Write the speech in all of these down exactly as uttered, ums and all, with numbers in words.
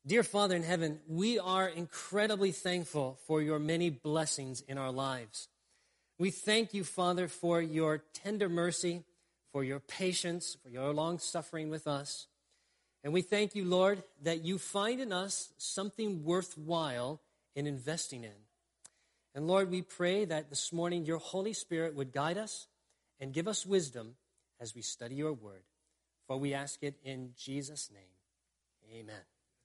Dear Father in heaven, we are incredibly thankful for your many blessings in our lives. We thank you, Father, for your tender mercy, for your patience, for your long suffering with us. And we thank you, Lord, that you find in us something worthwhile in investing in. And Lord, we pray that this morning your Holy Spirit would guide us and give us wisdom as we study your word. For we ask it in Jesus' name. Amen.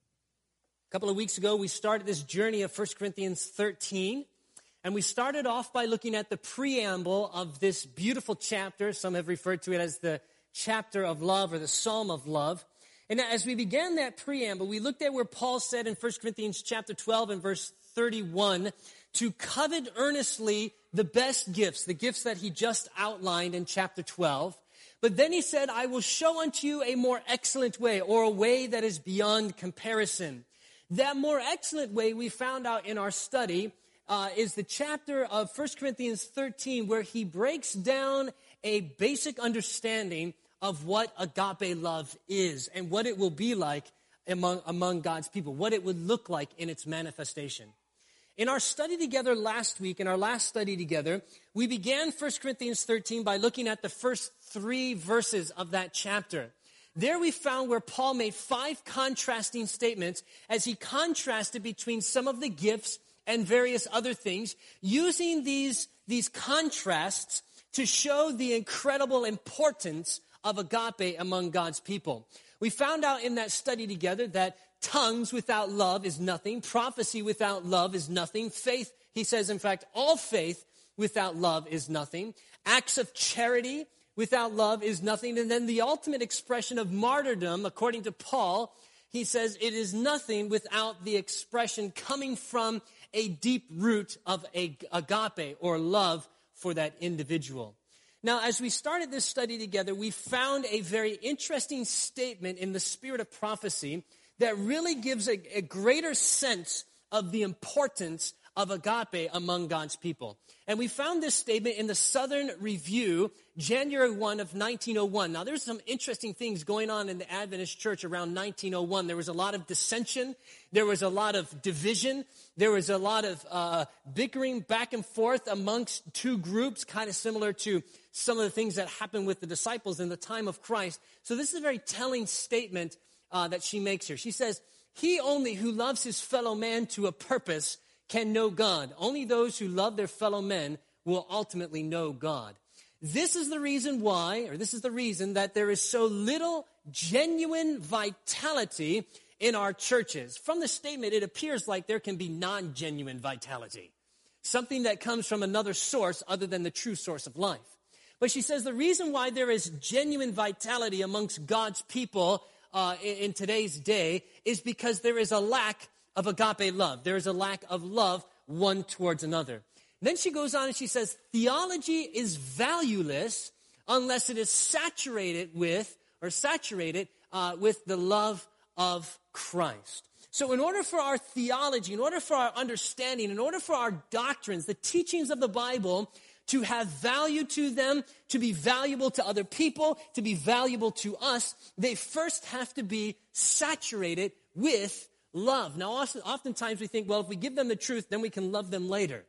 A couple of weeks ago, we started this journey of First Corinthians thirteen, and we started off by looking at the preamble of this beautiful chapter. Some have referred to it as the chapter of love or the Psalm of love. And as we began that preamble, we looked at where Paul said in First Corinthians chapter twelve and verse thirty-one to covet earnestly the best gifts, the gifts that he just outlined in chapter twelve. But then he said, I will show unto you a more excellent way, or a way that is beyond comparison. That more excellent way we found out in our study uh, is the chapter of First Corinthians thirteen, where he breaks down a basic understanding of what agape love is and what it will be like among, among God's people, what it would look like in its manifestation. In our study together last week, in our last study together, we began First Corinthians thirteen by looking at the first three verses of that chapter. There we found where Paul made five contrasting statements as he contrasted between some of the gifts and various other things, using these, these contrasts to show the incredible importance of agape among God's people. We found out in that study together that tongues without love is nothing. Prophecy without love is nothing. Faith, he says, in fact, all faith without love is nothing. Acts of charity without love is nothing. And then the ultimate expression of martyrdom, according to Paul, he says it is nothing without the expression coming from a deep root of a agape or love for that individual. Now, as we started this study together, we found a very interesting statement in the spirit of prophecy that really gives a, a greater sense of the importance of agape among God's people. And we found this statement in the Southern Review, January first of nineteen oh one. Now, there's some interesting things going on in the Adventist church around nineteen oh one. There was a lot of dissension. There was a lot of division. There was a lot of uh, bickering back and forth amongst two groups, kind of similar to some of the things that happened with the disciples in the time of Christ. So this is a very telling statement uh, that she makes here. She says, he only who loves his fellow man to a purpose can know God. Only those who love their fellow men will ultimately know God. This is the reason why, or this is the reason that there is so little genuine vitality in our churches. From the statement, it appears like there can be non-genuine vitality, something that comes from another source other than the true source of life. But she says the reason why there is genuine vitality amongst God's people uh, in, in today's day is because there is a lack of agape love. There is a lack of love one towards another. Then she goes on and she says, theology is valueless unless it is saturated with, or saturated uh, with the love of Christ. So in order for our theology, in order for our understanding, in order for our doctrines, the teachings of the Bible to have value to them, to be valuable to other people, to be valuable to us, they first have to be saturated with love. Now, oftentimes we think, well, if we give them the truth, then we can love them later.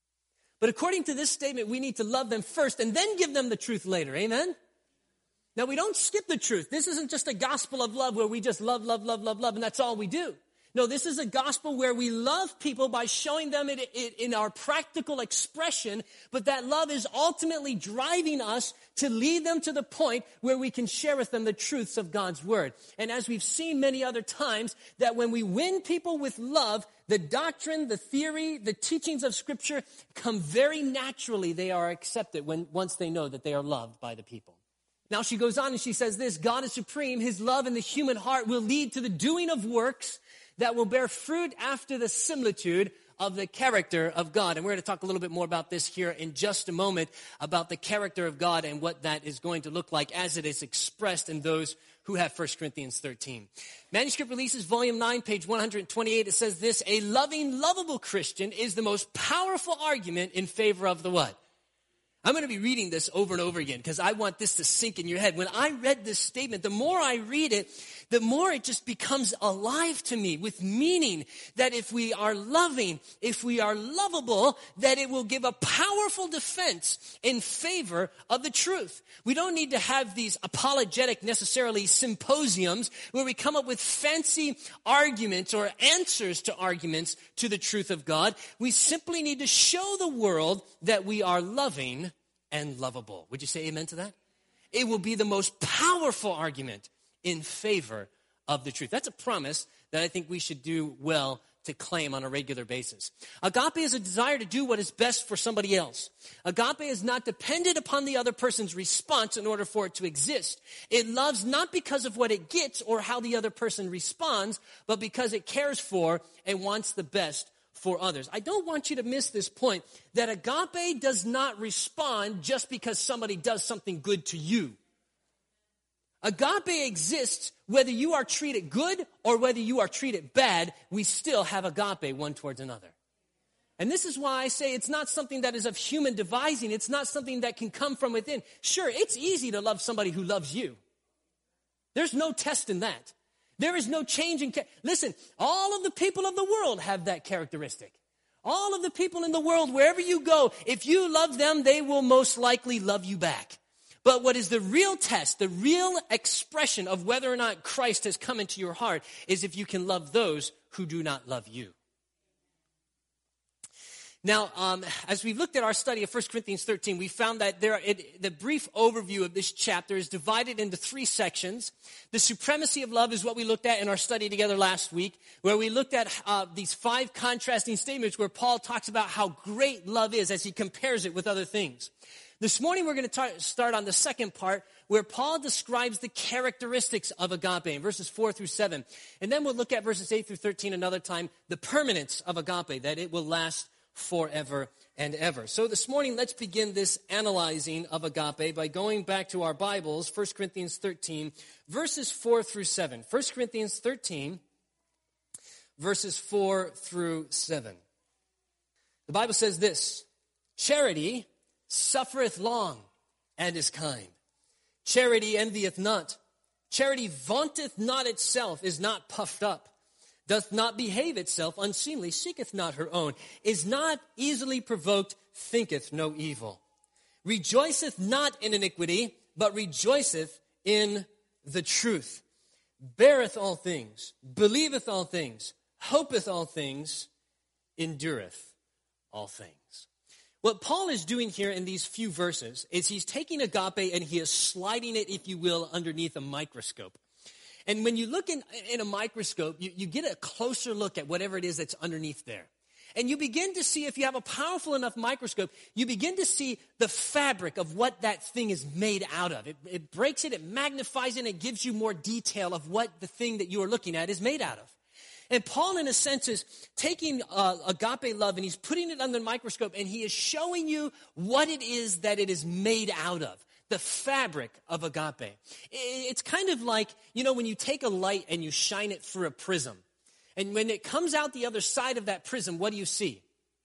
But according to this statement, we need to love them first and then give them the truth later. Amen? Now, we don't skip the truth. This isn't just a gospel of love where we just love, love, love, love, love, and that's all we do. No, this is a gospel where we love people by showing them it, it in our practical expression, but that love is ultimately driving us to lead them to the point where we can share with them the truths of God's word. And as we've seen many other times, that when we win people with love, the doctrine, the theory, the teachings of Scripture come very naturally. They are accepted when once they know that they are loved by the people. Now she goes on and she says this, God is supreme. His love in the human heart will lead to the doing of works that will bear fruit after the similitude of the character of God. And we're going to talk a little bit more about this here in just a moment, about the character of God and what that is going to look like as it is expressed in those who have First Corinthians thirteen. Manuscript Releases, Volume nine, page one hundred twenty-eight, it says this, a loving, lovable Christian is the most powerful argument in favor of the what? I'm going to be reading this over and over again because I want this to sink in your head. When I read this statement, the more I read it, the more it just becomes alive to me with meaning, that if we are loving, if we are lovable, that it will give a powerful defense in favor of the truth. We don't need to have these apologetic, necessarily symposiums where we come up with fancy arguments or answers to arguments to the truth of God. We simply need to show the world that we are loving and lovable. Would you say amen to that? It will be the most powerful argument in favor of the truth. That's a promise that I think we should do well to claim on a regular basis. Agape is a desire to do what is best for somebody else. Agape is not dependent upon the other person's response in order for it to exist. It loves not because of what it gets or how the other person responds, but because it cares for and wants the best for others. I don't want you to miss this point, that agape does not respond just because somebody does something good to you. Agape exists whether you are treated good or whether you are treated bad. We still have agape one towards another. And this is why I say it's not something that is of human devising. It's not something that can come from within. Sure, it's easy to love somebody who loves you. There's no test in that. There is no change in... Ca- Listen, all of the people of the world have that characteristic. All of the people in the world, wherever you go, if you love them, they will most likely love you back. But what is the real test, the real expression of whether or not Christ has come into your heart is if you can love those who do not love you. Now, um, as we looked at our study of First Corinthians thirteen, we found that there, it, the brief overview of this chapter is divided into three sections. The supremacy of love is what we looked at in our study together last week, where we looked at uh, these five contrasting statements where Paul talks about how great love is as he compares it with other things. This morning, we're going to tar- start on the second part, where Paul describes the characteristics of agape in verses four through seven. And then we'll look at verses eight through thirteen another time, the permanence of agape, that it will last forever and ever. So this morning, let's begin this analyzing of agape by going back to our Bibles, First Corinthians thirteen, verses four through seven. First Corinthians thirteen, verses four through seven. The Bible says this: charity suffereth long and is kind. Charity envieth not. Charity vaunteth not itself, is not puffed up, doth not behave itself unseemly, seeketh not her own, is not easily provoked, thinketh no evil. Rejoiceth not in iniquity, but rejoiceth in the truth. Beareth all things, believeth all things, hopeth all things, endureth all things. What Paul is doing here in these few verses is he's taking agape and he is sliding it, if you will, underneath a microscope. And when you look in, in a microscope, you, you get a closer look at whatever it is that's underneath there. And you begin to see, if you have a powerful enough microscope, you begin to see the fabric of what that thing is made out of. It, it breaks it, it magnifies it, and it gives you more detail of what the thing that you are looking at is made out of. And Paul, in a sense, is taking uh, agape love and he's putting it under the microscope and he is showing you what it is that it is made out of, the fabric of agape. It's kind of like, you know, when you take a light and you shine it through a prism. And when it comes out the other side of that prism, what do you see?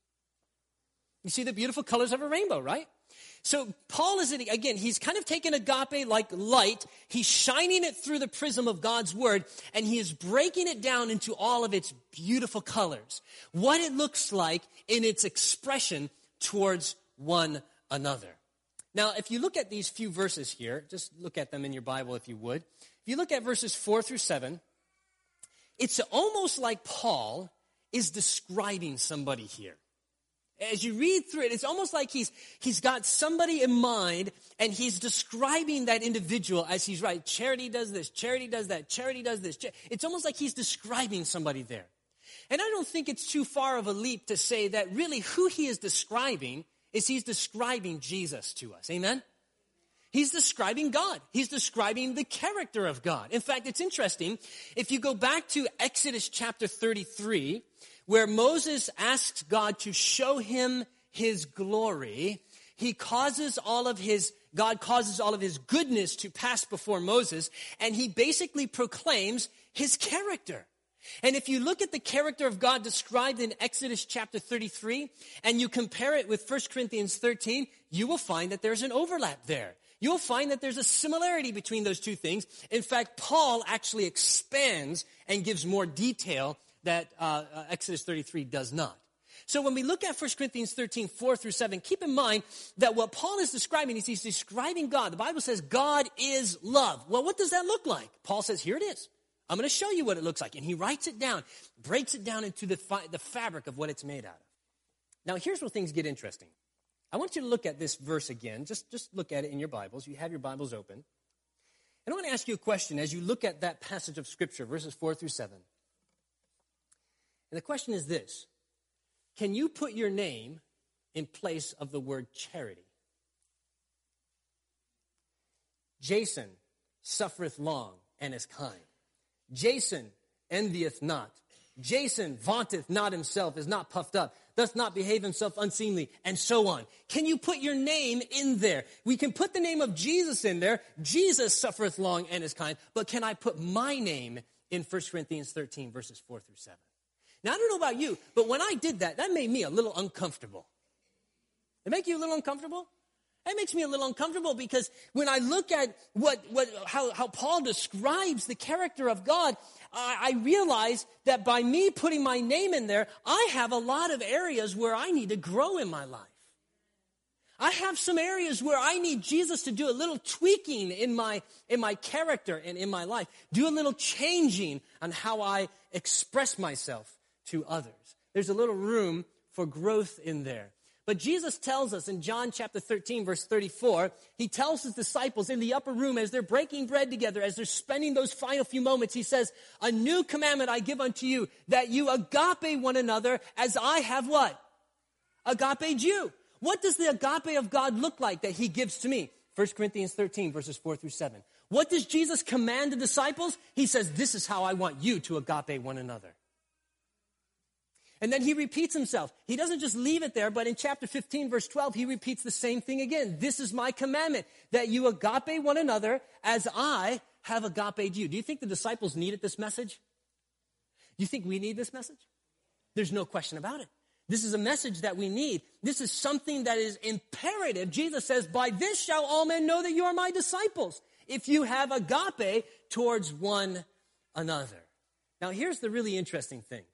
You see the beautiful colors of a rainbow, right? So Paul is, again, he's kind of taken agape like light. He's shining it through the prism of God's word, and he is breaking it down into all of its beautiful colors. What it looks like in its expression towards one another. Now, if you look at these few verses here, just look at them in your Bible if you would. If you look at verses four through seven, it's almost like Paul is describing somebody here. As you read through it, it's almost like he's he's got somebody in mind, and he's describing that individual as he's right. Charity does this, charity does that, charity does this. It's almost like he's describing somebody there. And I don't think it's too far of a leap to say that really who he is describing is he's describing Jesus to us. Amen? He's describing God. He's describing the character of God. In fact, it's interesting. If you go back to Exodus chapter thirty-three, where Moses asks God to show him his glory, he causes all of his, God causes all of his goodness to pass before Moses, and he basically proclaims his character. And if you look at the character of God described in Exodus chapter thirty-three, and you compare it with First Corinthians thirteen, you will find that there's an overlap there. you'll find that there's a similarity between those two things. In fact, Paul actually expands and gives more detail that uh, uh, Exodus thirty-three does not. So when we look at First Corinthians thirteen, four through seven, keep in mind that what Paul is describing is he's describing God. The Bible says God is love. Well, what does that look like? Paul says, here it is. I'm going to show you what it looks like. And he writes it down, breaks it down into the, fi- the fabric of what it's made out of. Now, here's where things get interesting. I want you to look at this verse again. Just, just look at it in your Bibles. You have your Bibles open. And I want to ask you a question as you look at that passage of Scripture, verses four through seven. And the question is this. Can you put your name in place of the word charity? Jason suffereth long and is kind. Jason envieth not. Jason vaunteth not himself, is not puffed up, doth not behave himself unseemly, and so on. Can you put your name in there? We can put the name of Jesus in there. Jesus suffereth long and is kind. But can I put my name in First Corinthians thirteen, verses four through seven? Now, I don't know about you, but when I did that, that made me a little uncomfortable. It make you a little uncomfortable? That makes me a little uncomfortable because when I look at what, what, how, how Paul describes the character of God, I, I realize that by me putting my name in there, I have a lot of areas where I need to grow in my life. I have some areas where I need Jesus to do a little tweaking in my, in my character and in my life. Do a little changing on how I express myself to others. There's a little room for growth in there. But Jesus tells us in John chapter thirteen, verse thirty-four, he tells his disciples in the upper room as they're breaking bread together, as they're spending those final few moments, he says, a new commandment I give unto you, that you agape one another as I have what? Agaped you. What does the agape of God look like that he gives to me? First Corinthians thirteen, verses four through seven. What does Jesus command the disciples? He says, this is how I want you to agape one another. And then he repeats himself. He doesn't just leave it there, but in chapter fifteen, verse twelve, he repeats the same thing again. This is my commandment, that you agape one another as I have agaped you. Do you think the disciples needed this message? Do you think we need this message? There's no question about it. This is a message that we need. This is something that is imperative. Jesus says, by this shall all men know that you are my disciples, if you have agape towards one another. Now, here's the really interesting thing.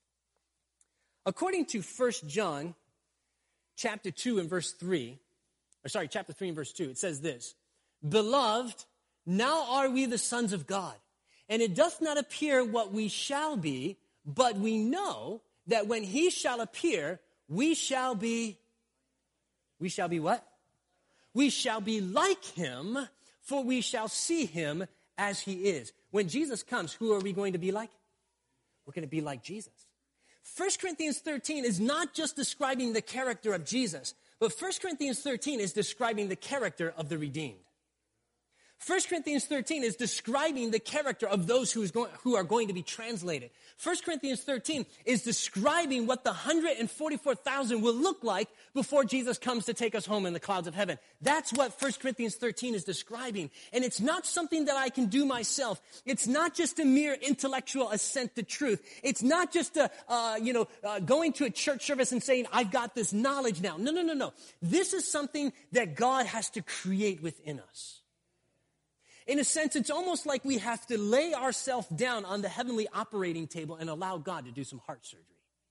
According to First John chapter two and verse three, or sorry, chapter three and verse two, it says this, Beloved, now are we the sons of God, and it doth not appear what we shall be, but we know that when he shall appear, we shall be, we shall be what? We shall be like him, for we shall see him as he is. When Jesus comes, who are we going to be like? We're going to be like Jesus. First Corinthians thirteen is not just describing the character of Jesus, but First Corinthians thirteen is describing the character of the redeemed. First Corinthians thirteen is describing the character of those who, is going, who are going to be translated. First Corinthians thirteen is describing what the one hundred forty-four thousand will look like before Jesus comes to take us home in the clouds of heaven. That's what First Corinthians thirteen is describing. And it's not something that I can do myself. It's not just a mere intellectual assent to truth. It's not just a, uh, you know, uh, going to a church service and saying, I've got this knowledge now. No, no, no, no. This is something that God has to create within us. In a sense, it's almost like we have to lay ourselves down on the heavenly operating table and allow God to do some heart surgery.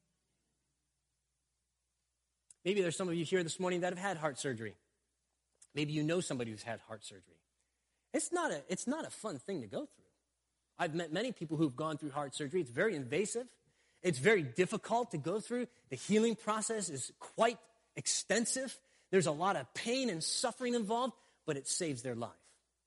Maybe there's some of you here this morning that have had heart surgery. Maybe you know somebody who's had heart surgery. It's not a, it's not a fun thing to go through. I've met many people who've gone through heart surgery. It's very invasive. It's very difficult to go through. The healing process is quite extensive. There's a lot of pain and suffering involved, but it saves their life.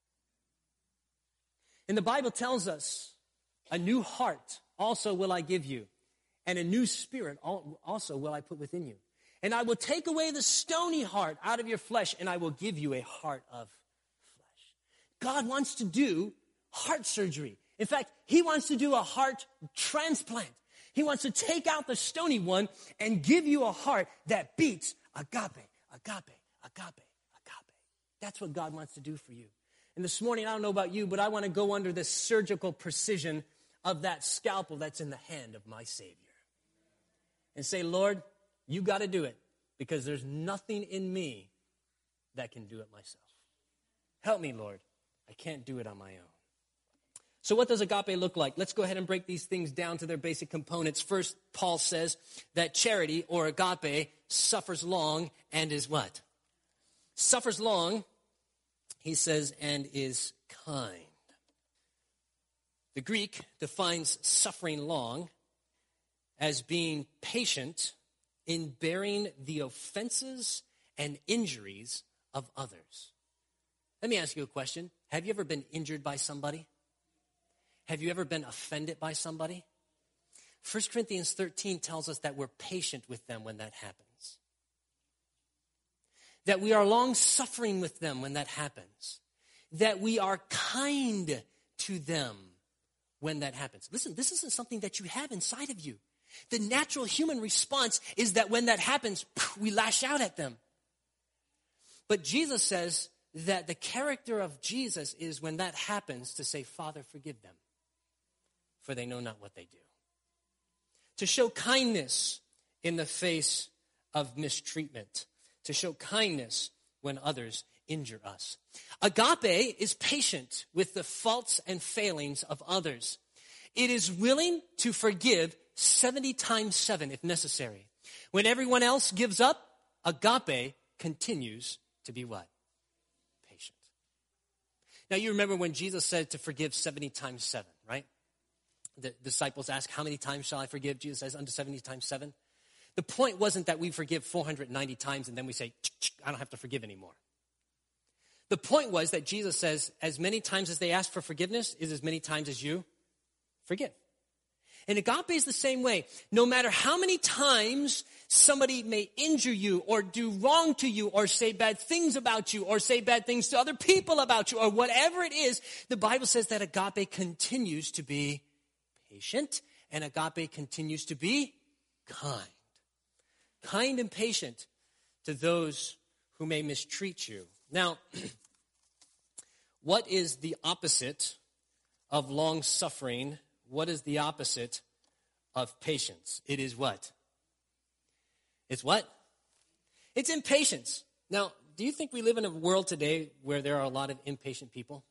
And the Bible tells us, a new heart also will I give you, and a new spirit also will I put within you. And I will take away the stony heart out of your flesh, and I will give you a heart of flesh. God wants to do heart surgery. In fact, he wants to do a heart transplant. He wants to take out the stony one and give you a heart that beats agape, agape, agape, agape. That's what God wants to do for you. And this morning, I don't know about you, but I want to go under the surgical precision of that scalpel that's in the hand of my Savior. And say, Lord, you got to do it, because there's nothing in me that can do it myself. Help me, Lord. I can't do it on my own. So what does agape look like? Let's go ahead and break these things down to their basic components. First, Paul says that charity, or agape, suffers long and is what? Suffers long, he says, and is kind. The Greek defines suffering long as being patient in bearing the offenses and injuries of others. Let me ask you a question. Have you ever been injured by somebody? Have you ever been offended by somebody? First Corinthians thirteen tells us that we're patient with them when that happens. That we are long-suffering with them when that happens. That we are kind to them when that happens. Listen, this isn't something that you have inside of you. The natural human response is that when that happens, we lash out at them. But Jesus says that the character of Jesus is when that happens to say, Father, forgive them, for they know not what they do. To show kindness in the face of mistreatment. To show kindness when others injure us. Agape is patient with the faults and failings of others. It is willing to forgive seventy times seven if necessary. When everyone else gives up, agape continues to be what? Patient. Now you remember when Jesus said to forgive seventy times seven, right? The disciples ask, how many times shall I forgive? Jesus says, unto seventy times seven. The point wasn't that we forgive four hundred ninety times and then we say, I don't have to forgive anymore. The point was that Jesus says, as many times as they ask for forgiveness is as many times as you forgive. And agape is the same way. No matter how many times somebody may injure you or do wrong to you or say bad things about you or say bad things to other people about you or whatever it is, the Bible says that agape continues to be patient and agape continues to be kind. Kind and patient to those who may mistreat you. Now, what is the opposite of long-suffering? What is the opposite of patience? It is what? It's what? It's impatience. Now, do you think we live in a world today where there are a lot of impatient people?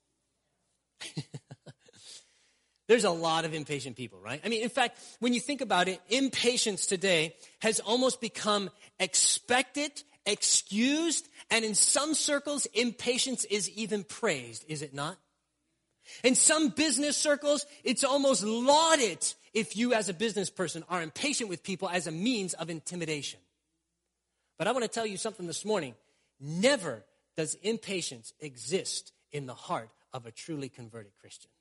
There's a lot of impatient people, right? I mean, in fact, when you think about it, impatience today has almost become expected, excused, and in some circles, impatience is even praised, is it not? In some business circles, it's almost lauded if you as a business person are impatient with people as a means of intimidation. But I want to tell you something this morning. Never does impatience exist in the heart of a truly converted Christian.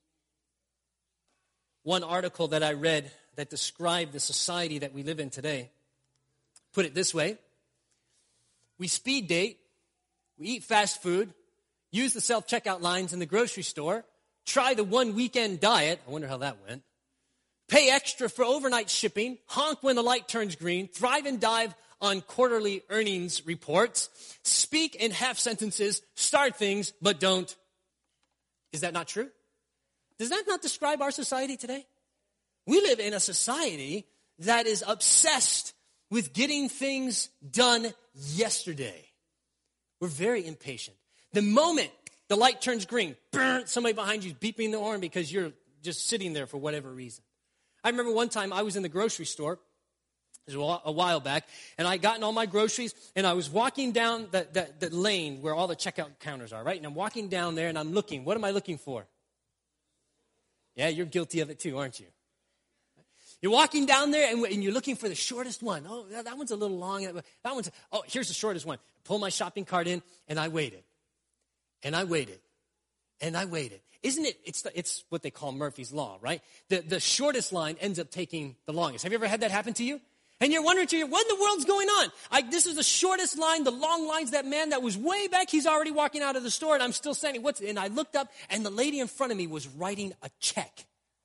One article that I read that described the society that we live in today put it this way. We speed date, we eat fast food, use the self-checkout lines in the grocery store, try the one weekend diet, I wonder how that went, pay extra for overnight shipping, honk when the light turns green, thrive and dive on quarterly earnings reports, speak in half sentences, start things, but don't. Is that not true? Does that not describe our society today? We live in a society that is obsessed with getting things done yesterday. We're very impatient. The moment the light turns green, burn, somebody behind you is beeping the horn because you're just sitting there for whatever reason. I remember one time I was in the grocery store, it was a while back, and I gotten all my groceries, and I was walking down the, the, the lane where all the checkout counters are, right? And I'm walking down there, and I'm looking. What am I looking for? Yeah, you're guilty of it too, aren't you? You're walking down there, and, and you're looking for the shortest one. Oh, that one's a little long. That one's, oh, here's the shortest one. Pull my shopping cart in, and I waited. And I waited. And I waited. Isn't it, it's, the, it's what they call Murphy's Law, right? The, the shortest line ends up taking the longest. Have you ever had that happen to you? And you're wondering to you, what in the world's going on? I, this is the shortest line, the long line's that man that was way back. He's already walking out of the store, and I'm still standing. What's, and I looked up, and the lady in front of me was writing a check.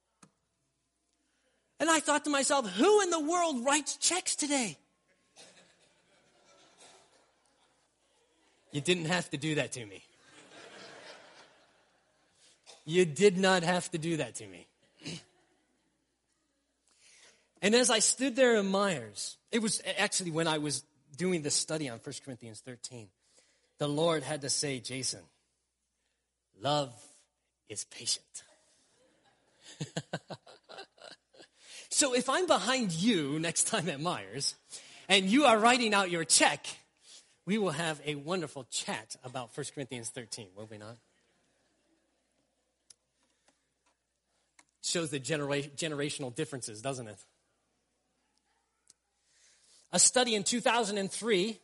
And I thought to myself, who in the world writes checks today? You didn't have to do that to me. You did not have to do that to me. And as I stood there in Myers, it was actually when I was doing this study on First Corinthians thirteen, the Lord had to say, Jason, love is patient. So if I'm behind you next time at Myers, and you are writing out your check, we will have a wonderful chat about First Corinthians thirteen, will we not? Shows the genera- generational differences, doesn't it? A study in two thousand three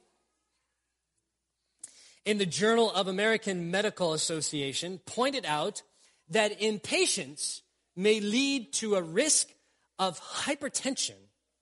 in the Journal of American Medical Association pointed out that impatience may lead to a risk of hypertension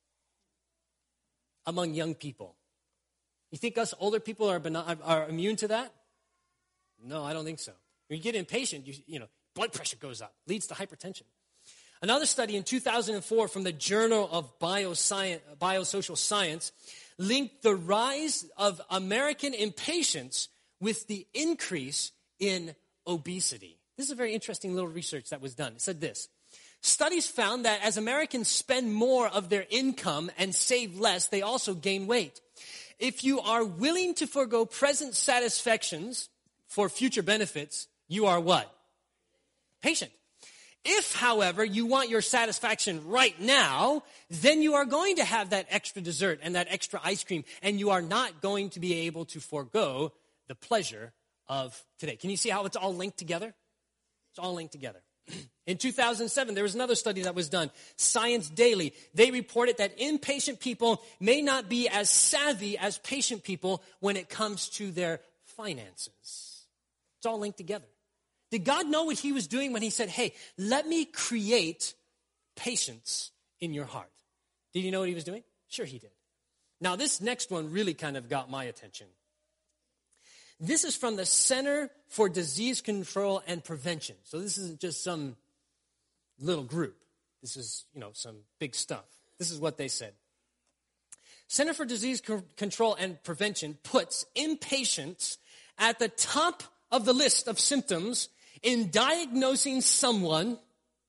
among young people. You think us older people are, beno- are immune to that? No, I don't think so. When you get impatient, you, you know, blood pressure goes up, leads to hypertension. Another study in two thousand four from the Journal of Bioscience, Biosocial Science linked the rise of American impatience with the increase in obesity. This is a very interesting little research that was done. It said this: studies found that as Americans spend more of their income and save less, they also gain weight. If you are willing to forego present satisfactions for future benefits, you are what? Patient. If, however, you want your satisfaction right now, then you are going to have that extra dessert and that extra ice cream, and you are not going to be able to forego the pleasure of today. Can you see how it's all linked together? It's all linked together. In two thousand seven, there was another study that was done, Science Daily. They reported that impatient people may not be as savvy as patient people when it comes to their finances. It's all linked together. Did God know what he was doing when he said, hey, let me create patience in your heart? Did he know what he was doing? Sure he did. Now, this next one really kind of got my attention. This is from the Center for Disease Control and Prevention. So this isn't just some little group. This is, you know, some big stuff. This is what they said. Center for Disease Co- Control and Prevention puts impatience at the top of the list of symptoms in diagnosing someone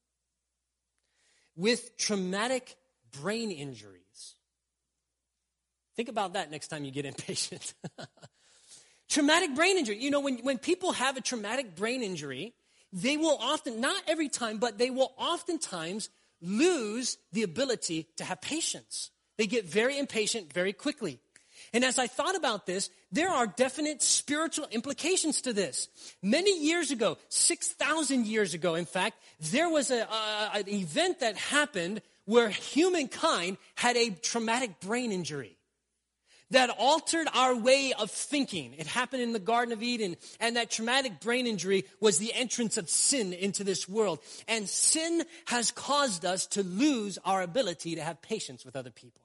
with traumatic brain injuries. Think about that next time you get impatient. Traumatic brain injury. You know, when, when people have a traumatic brain injury, they will often, not every time, but they will oftentimes lose the ability to have patience. They get very impatient very quickly. And as I thought about this, there are definite spiritual implications to this. Many years ago, six thousand years ago, in fact, there was a, uh, an event that happened where humankind had a traumatic brain injury that altered our way of thinking. It happened in the Garden of Eden, and that traumatic brain injury was the entrance of sin into this world. And sin has caused us to lose our ability to have patience with other people.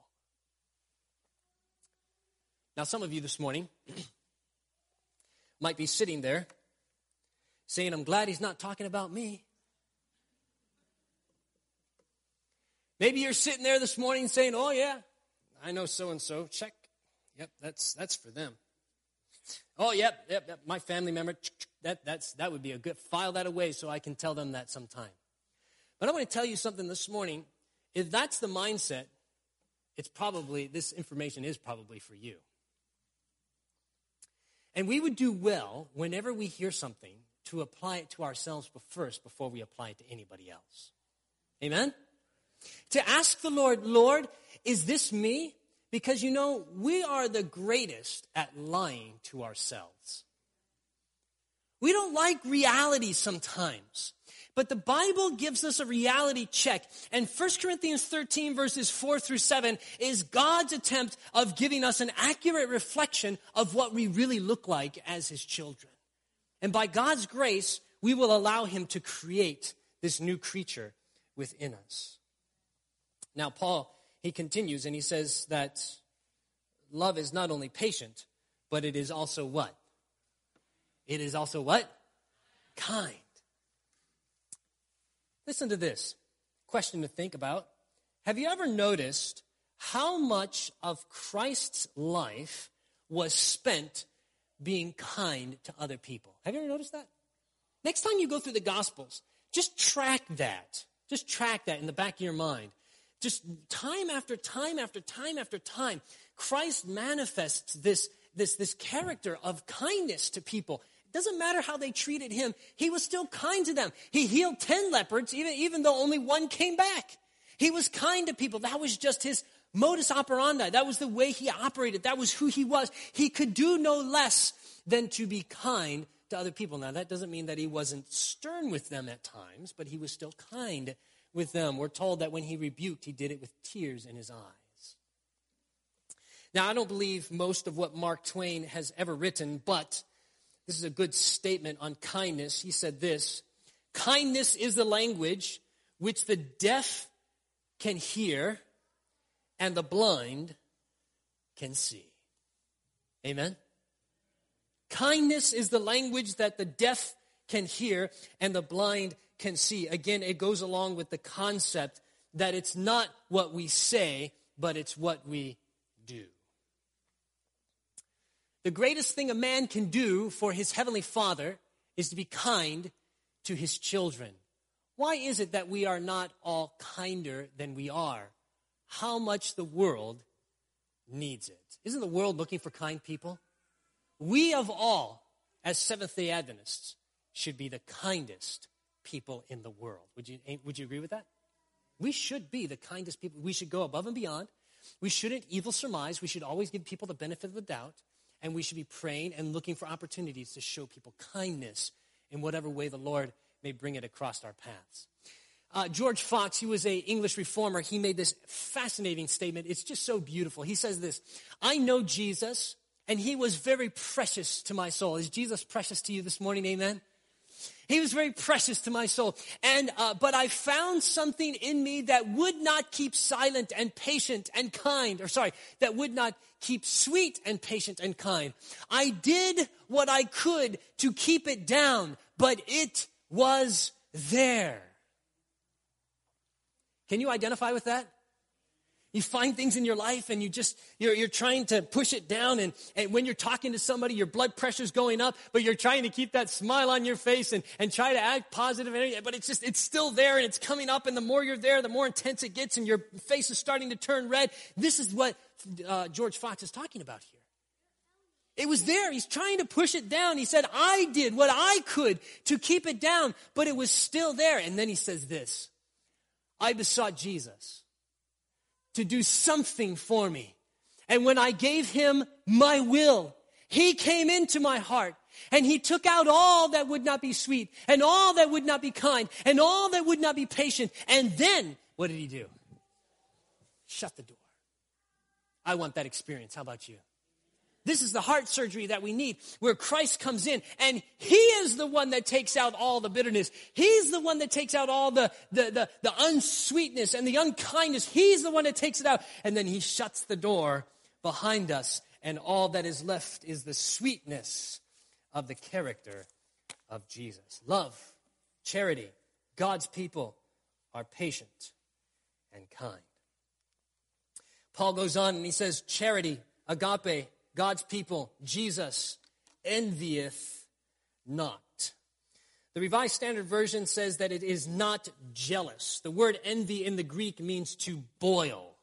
Now, some of you this morning might be sitting there saying, I'm glad he's not talking about me. Maybe you're sitting there this morning saying, oh, yeah, I know so-and-so. Check. Yep, that's that's for them. Oh, yep, yep, yep, my family member. That that's that would be a good. File that away so I can tell them that sometime. But I want to tell you something this morning. If that's the mindset, it's probably, this information is probably for you. And we would do well, whenever we hear something, to apply it to ourselves first before we apply it to anybody else. Amen? To ask the Lord, Lord, is this me? Because, you know, we are the greatest at lying to ourselves. We don't like reality sometimes. But the Bible gives us a reality check. And First Corinthians thirteen, verses four through seven, is God's attempt of giving us an accurate reflection of what we really look like as his children. And by God's grace, we will allow him to create this new creature within us. Now, Paul, he continues and he says that love is not only patient, but it is also what? It is also what? Kind. Listen to this question to think about. Have you ever noticed how much of Christ's life was spent being kind to other people? Have you ever noticed that? Next time you go through the Gospels, just track that. Just track that in the back of your mind. Just time after time after time after time, Christ manifests this, this, this character of kindness to people. Doesn't matter how they treated him. He was still kind to them. He healed ten lepers, even, even though only one came back. He was kind to people. That was just his modus operandi. That was the way he operated. That was who he was. He could do no less than to be kind to other people. Now, that doesn't mean that he wasn't stern with them at times, but he was still kind with them. We're told that when he rebuked, he did it with tears in his eyes. Now, I don't believe most of what Mark Twain has ever written, but this is a good statement on kindness. He said this: kindness is the language which the deaf can hear and the blind can see. Amen? Kindness is the language that the deaf can hear and the blind can see. Again, it goes along with the concept that it's not what we say, but it's what we do. The greatest thing a man can do for his heavenly Father is to be kind to his children. Why is it that we are not all kinder than we are? How much the world needs it. Isn't the world looking for kind people? We of all, as Seventh-day Adventists, should be the kindest people in the world. Would you, would you agree with that? We should be the kindest people. We should go above and beyond. We shouldn't evil surmise. We should always give people the benefit of the doubt. And we should be praying and looking for opportunities to show people kindness in whatever way the Lord may bring it across our paths. Uh, George Fox, he was an English reformer. He made this fascinating statement. It's just so beautiful. He says this: I know Jesus, and he was very precious to my soul. Is Jesus precious to you this morning? Amen? He was very precious to my soul. And uh, but I found something in me that would not keep silent and patient and kind. Or sorry, that would not keep sweet and patient and kind. I did what I could to keep it down, but it was there. Can you identify with that? You find things in your life and you just, you're, you're trying to push it down, and, and when you're talking to somebody, your blood pressure's going up, but you're trying to keep that smile on your face and, and try to act positive, and but it's just, it's still there and it's coming up, and the more you're there, the more intense it gets, and your face is starting to turn red. This is what uh, George Fox is talking about here. It was there. He's trying to push it down. He said, I did what I could to keep it down, but it was still there. And then he says this: I besought Jesus to do something for me. And when I gave him my will, he came into my heart, and he took out all that would not be sweet, and all that would not be kind, and all that would not be patient. And then, what did he do? Shut the door. I want that experience. How about you? This is the heart surgery that we need, where Christ comes in, and he is the one that takes out all the bitterness. He's the one that takes out all the, the, the, the unsweetness and the unkindness. He's the one that takes it out, and then he shuts the door behind us, and all that is left is the sweetness of the character of Jesus. Love, charity, God's people are patient and kind. Paul goes on and he says, charity, agape, God's people, Jesus, envieth not. The Revised Standard Version says that it is not jealous. The word envy in the Greek means to boil.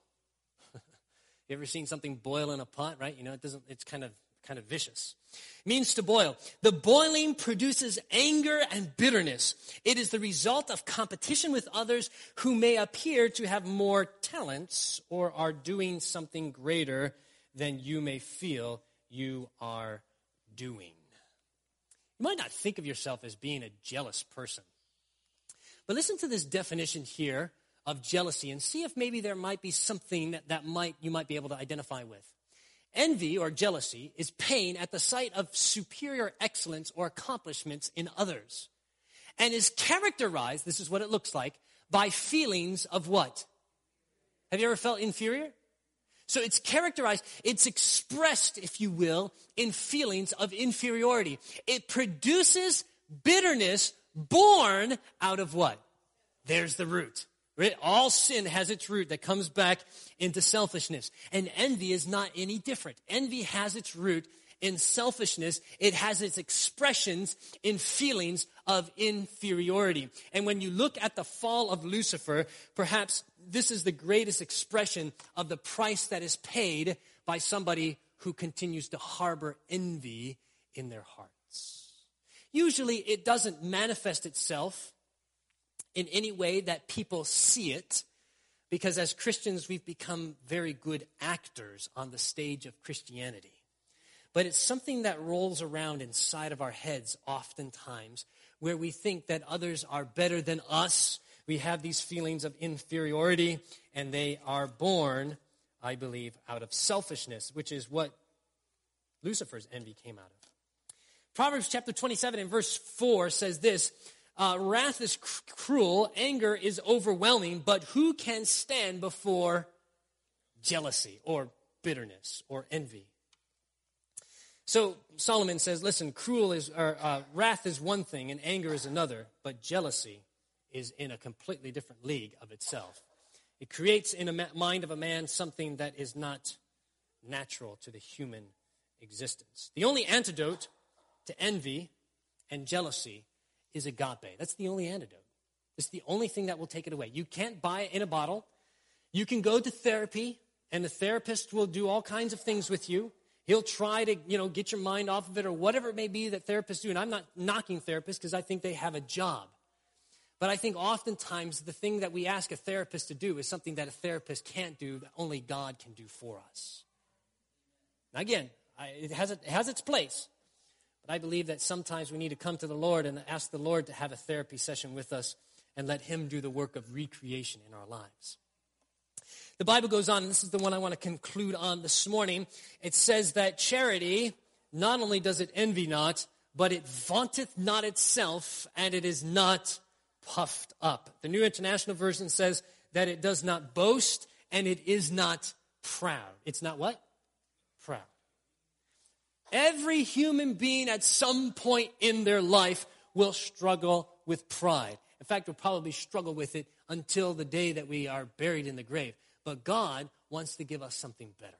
You ever seen something boil in a pot, right? You know, it doesn't, it's kind of kind of vicious. It means to boil. The boiling produces anger and bitterness. It is the result of competition with others who may appear to have more talents or are doing something greater than you may feel you are doing. You might not think of yourself as being a jealous person. But listen to this definition here of jealousy and see if maybe there might be something that, that might you might be able to identify with. Envy or jealousy is pain at the sight of superior excellence or accomplishments in others, and is characterized, this is what it looks like, by feelings of what? Have you ever felt inferior? So it's characterized, it's expressed, if you will, in feelings of inferiority. It produces bitterness born out of what? There's the root. Right? All sin has its root that comes back into selfishness. And envy is not any different. Envy has its root in selfishness. It has its expressions in feelings of inferiority. And when you look at the fall of Lucifer, perhaps this is the greatest expression of the price that is paid by somebody who continues to harbor envy in their hearts. Usually it doesn't manifest itself in any way that people see it, because as Christians, we've become very good actors on the stage of Christianity. But it's something that rolls around inside of our heads oftentimes, where we think that others are better than us. We have these feelings of inferiority, and they are born, I believe, out of selfishness, which is what Lucifer's envy came out of. Proverbs chapter twenty-seven and verse four says this, uh, wrath is cr- cruel, anger is overwhelming, but who can stand before jealousy or bitterness or envy? So Solomon says, listen, cruel is, or uh, wrath is one thing and anger is another, but jealousy is in a completely different league of itself. It creates in the mind of a man something that is not natural to the human existence. The only antidote to envy and jealousy is agape. That's the only antidote. It's the only thing that will take it away. You can't buy it in a bottle. You can go to therapy, and the therapist will do all kinds of things with you. He'll try to, you know, get your mind off of it or whatever it may be that therapists do. And I'm not knocking therapists because I think they have a job. But I think oftentimes the thing that we ask a therapist to do is something that a therapist can't do, that only God can do for us. Now again, I, it, has, it has its place. But I believe that sometimes we need to come to the Lord and ask the Lord to have a therapy session with us and let him do the work of recreation in our lives. The Bible goes on, and this is the one I want to conclude on this morning. It says that charity, not only does it envy not, but it vaunteth not itself, and it is not puffed up. The New International Version says that it does not boast, and it is not proud. It's not what? Proud. Every human being at some point in their life will struggle with pride. In fact, we'll probably struggle with it until the day that we are buried in the grave. But God wants to give us something better,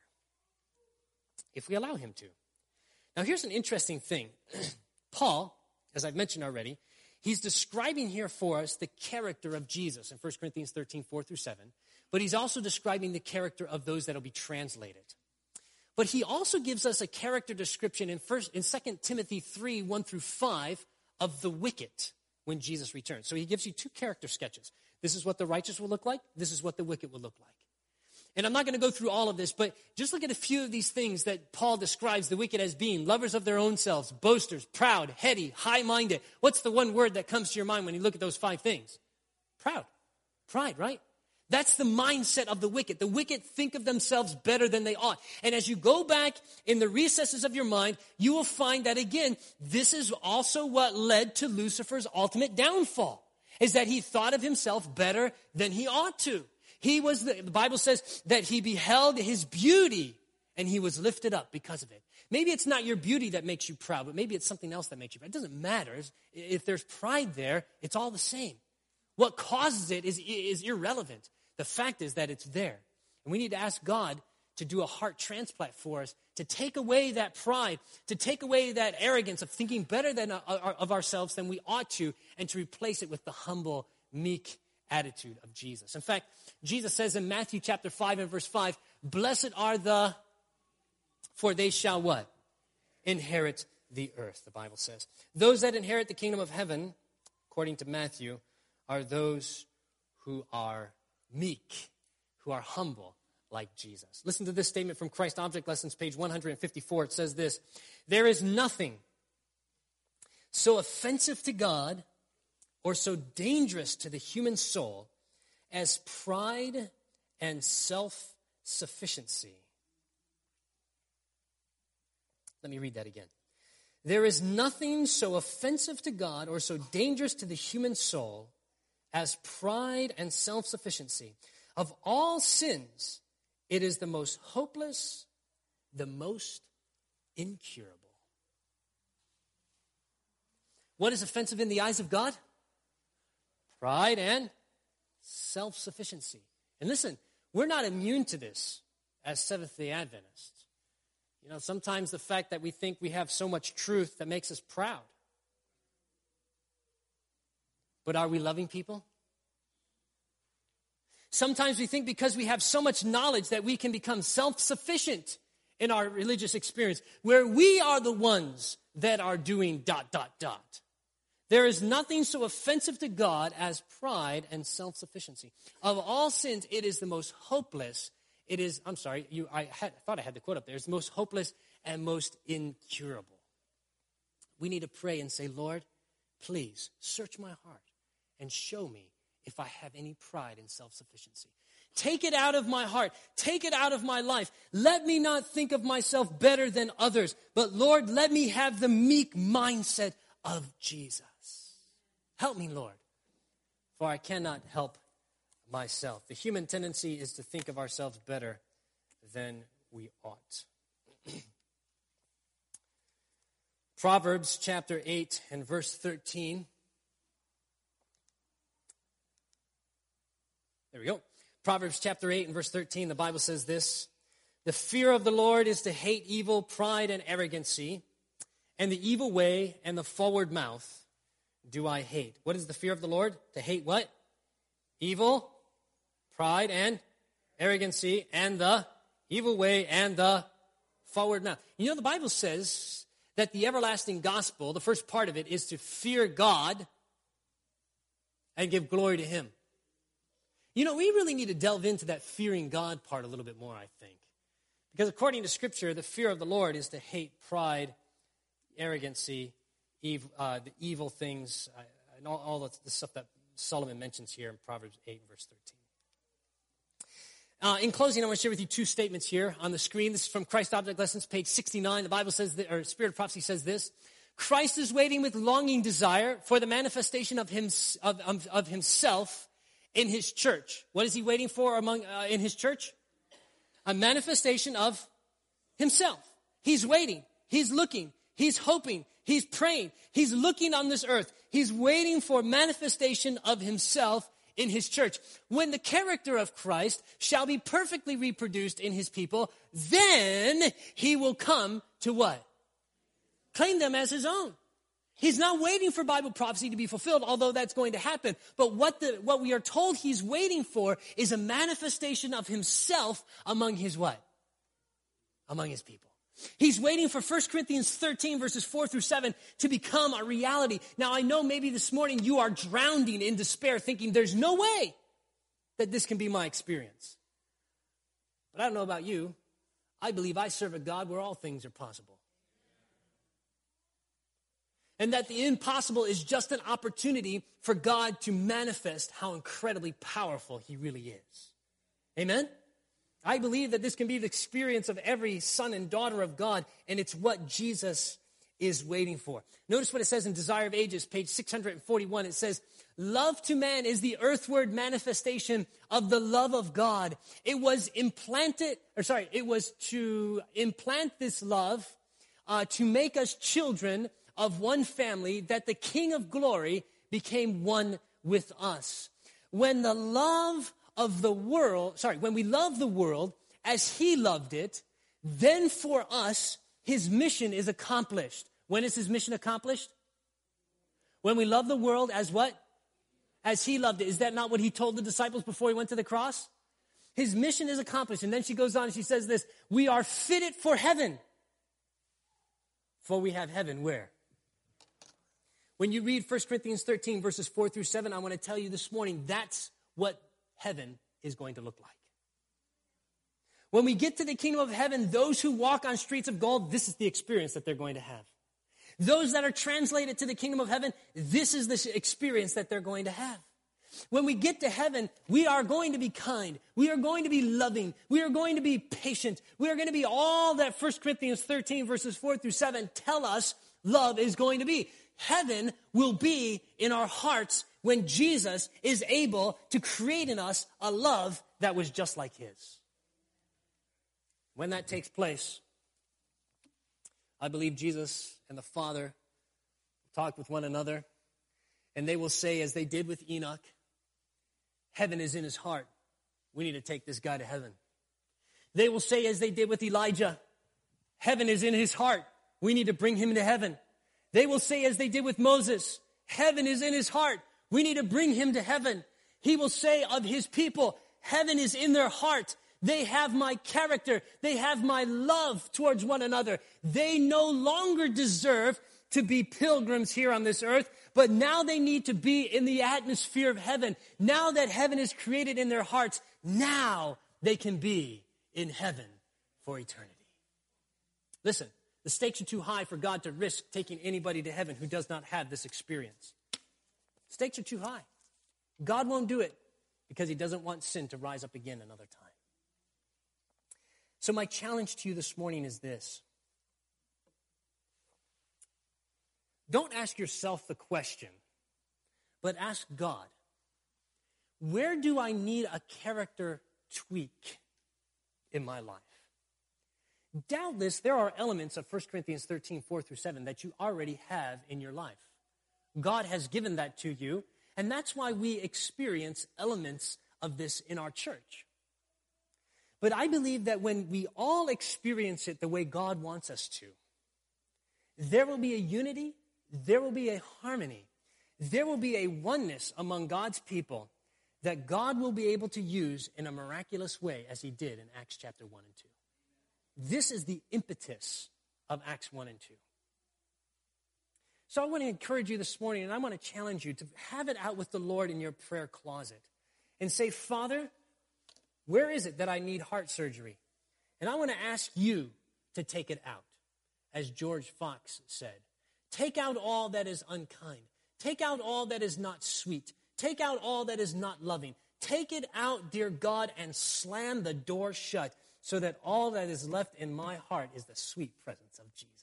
if we allow him to. Now, here's an interesting thing. Paul, as I've mentioned already, he's describing here for us the character of Jesus in First Corinthians thirteen, four through seven. But he's also describing the character of those that will be translated. But he also gives us a character description in first in Second Timothy three, one through five of the wicked when Jesus returns. So he gives you two character sketches. This is what the righteous will look like. This is what the wicked will look like. And I'm not going to go through all of this, but just look at a few of these things that Paul describes the wicked as being: lovers of their own selves, boasters, proud, heady, high-minded. What's the one word that comes to your mind when you look at those five things? Proud. Pride, right? That's the mindset of the wicked. The wicked think of themselves better than they ought. And as you go back in the recesses of your mind, you will find that, again, this is also what led to Lucifer's ultimate downfall, is that he thought of himself better than he ought to. He was, the, the Bible says that he beheld his beauty and he was lifted up because of it. Maybe it's not your beauty that makes you proud, but maybe it's something else that makes you proud. It doesn't matter. If there's pride there, it's all the same. What causes it is, is irrelevant. The fact is that it's there. And we need to ask God to do a heart transplant for us, to take away that pride, to take away that arrogance of thinking better than uh, of ourselves than we ought to, and to replace it with the humble, meek attitude of Jesus. In fact, Jesus says in Matthew chapter five and verse five, blessed are the, for they shall what? Inherit the earth, the Bible says. Those that inherit the kingdom of heaven, according to Matthew, are those who are meek, who are humble like Jesus. Listen to this statement from Christ Object Lessons, page one hundred fifty-four. It says this: there is nothing so offensive to God or so dangerous to the human soul as pride and self-sufficiency. Let me read that again. There is nothing so offensive to God or so dangerous to the human soul as pride and self-sufficiency. Of all sins, it is the most hopeless, the most incurable. What is offensive in the eyes of God? Pride and self-sufficiency. And listen, we're not immune to this as Seventh-day Adventists. You know, sometimes the fact that we think we have so much truth that makes us proud. But are we loving people? Sometimes we think because we have so much knowledge that we can become self-sufficient in our religious experience, where we are the ones that are doing dot, dot, dot. There is nothing so offensive to God as pride and self-sufficiency. Of all sins, it is the most hopeless. It is, I'm sorry, you, I had, thought I had the quote up there. It's the most hopeless and most incurable. We need to pray and say, Lord, please search my heart and show me if I have any pride and self-sufficiency. Take it out of my heart. Take it out of my life. Let me not think of myself better than others. But Lord, let me have the meek mindset of Jesus. Help me, Lord, for I cannot help myself. The human tendency is to think of ourselves better than we ought. Proverbs chapter eight and verse thirteen. There we go. Proverbs chapter eight and verse thirteen, the Bible says this: the fear of the Lord is to hate evil, pride, and arrogancy, and the evil way and the forward mouth do I hate. What is the fear of the Lord? To hate what? Evil, pride, and arrogancy, and the evil way and the forward mouth. You know, the Bible says that the everlasting gospel, the first part of it, is to fear God and give glory to Him. You know, we really need to delve into that fearing God part a little bit more, I think. Because according to Scripture, the fear of the Lord is to hate pride, arrogancy, ev- uh, the evil things, uh, and all, all the, the stuff that Solomon mentions here in Proverbs eight, verse thirteen. Uh, in closing, I want to share with you two statements here on the screen. This is from Christ Object Lessons, page sixty-nine. The Bible says, that, or Spirit of Prophecy says this: Christ is waiting with longing desire for the manifestation of, him, of, of, of himself in his church. What is he waiting for among uh, in his church? A manifestation of himself. He's waiting. He's looking. He's hoping. He's praying. He's looking on this earth. He's waiting for manifestation of himself in his church. When the character of Christ shall be perfectly reproduced in his people, then he will come to what? Claim them as his own. He's not waiting for Bible prophecy to be fulfilled, although that's going to happen. But what the what we are told he's waiting for is a manifestation of himself among his what? Among his people. He's waiting for First Corinthians thirteen, verses four through seven to become a reality. Now, I know maybe this morning you are drowning in despair, thinking there's no way that this can be my experience. But I don't know about you. I believe I serve a God where all things are possible. And that the impossible is just an opportunity for God to manifest how incredibly powerful he really is. Amen? I believe that this can be the experience of every son and daughter of God, and it's what Jesus is waiting for. Notice what it says in Desire of Ages, page six hundred forty-one. It says, love to man is the earthward manifestation of the love of God. It was implanted, or sorry, it was to implant this love uh, to make us children of one family, that the King of glory became one with us. When the love of the world, sorry, when we love the world as he loved it, then for us, his mission is accomplished. When is his mission accomplished? When we love the world as what? As he loved it. Is that not what he told the disciples before he went to the cross? His mission is accomplished. And then she goes on and she says this: we are fitted for heaven. For we have heaven where? When you read First Corinthians thirteen, verses four through seven, I want to tell you this morning, that's what heaven is going to look like. When we get to the kingdom of heaven, those who walk on streets of gold, this is the experience that they're going to have. Those that are translated to the kingdom of heaven, this is the experience that they're going to have. When we get to heaven, we are going to be kind. We are going to be loving. We are going to be patient. We are going to be all that First Corinthians thirteen, verses four through seven tell us love is going to be. Heaven will be in our hearts when Jesus is able to create in us a love that was just like his. When that takes place, I believe Jesus and the Father talk with one another, and they will say, as they did with Enoch, heaven is in his heart. We need to take this guy to heaven. They will say, as they did with Elijah, heaven is in his heart. We need to bring him to heaven. They will say, as they did with Moses, heaven is in his heart. We need to bring him to heaven. He will say of his people, heaven is in their heart. They have my character. They have my love towards one another. They no longer deserve to be pilgrims here on this earth, but now they need to be in the atmosphere of heaven. Now that heaven is created in their hearts, now they can be in heaven for eternity. Listen, the stakes are too high for God to risk taking anybody to heaven who does not have this experience. Stakes are too high. God won't do it because he doesn't want sin to rise up again another time. So my challenge to you this morning is this. Don't ask yourself the question, but ask God, where do I need a character tweak in my life? Doubtless, there are elements of First Corinthians thirteen, four through seven that you already have in your life. God has given that to you, and that's why we experience elements of this in our church. But I believe that when we all experience it the way God wants us to, there will be a unity, there will be a harmony, there will be a oneness among God's people that God will be able to use in a miraculous way as he did in Acts chapter one and two. This is the impetus of Acts one and two. So I want to encourage you this morning, and I want to challenge you to have it out with the Lord in your prayer closet and say, Father, where is it that I need heart surgery? And I want to ask you to take it out. As George Fox said, take out all that is unkind. Take out all that is not sweet. Take out all that is not loving. Take it out, dear God, and slam the door shut so that all that is left in my heart is the sweet presence of Jesus.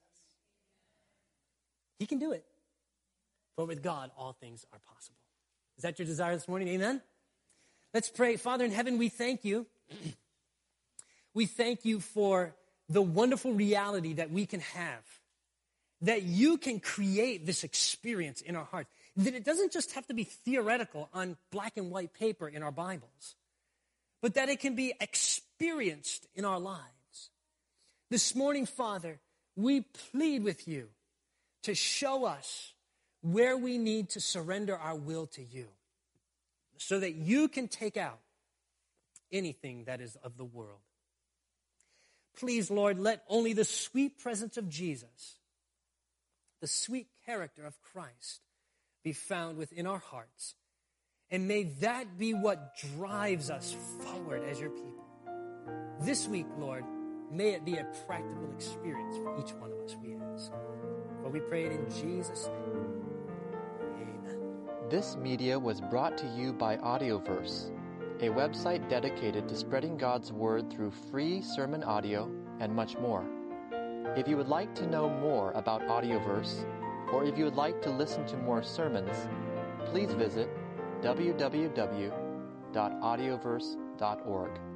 He can do it. For with God, all things are possible. Is that your desire this morning? Amen? Let's pray. Father in heaven, we thank you. We thank you for the wonderful reality that we can have, that you can create this experience in our hearts, that it doesn't just have to be theoretical on black and white paper in our Bibles, but that it can be experienced in our lives. This morning, Father, we plead with you to show us where we need to surrender our will to you so that you can take out anything that is of the world. Please, Lord, let only the sweet presence of Jesus, the sweet character of Christ, be found within our hearts. And may that be what drives us forward as your people. This week, Lord, may it be a practical experience for each one of us, we ask. For we pray it in Jesus' name. Amen. This media was brought to you by Audioverse, a website dedicated to spreading God's Word through free sermon audio and much more. If you would like to know more about Audioverse, or if you would like to listen to more sermons, please visit w w w dot audioverse dot org.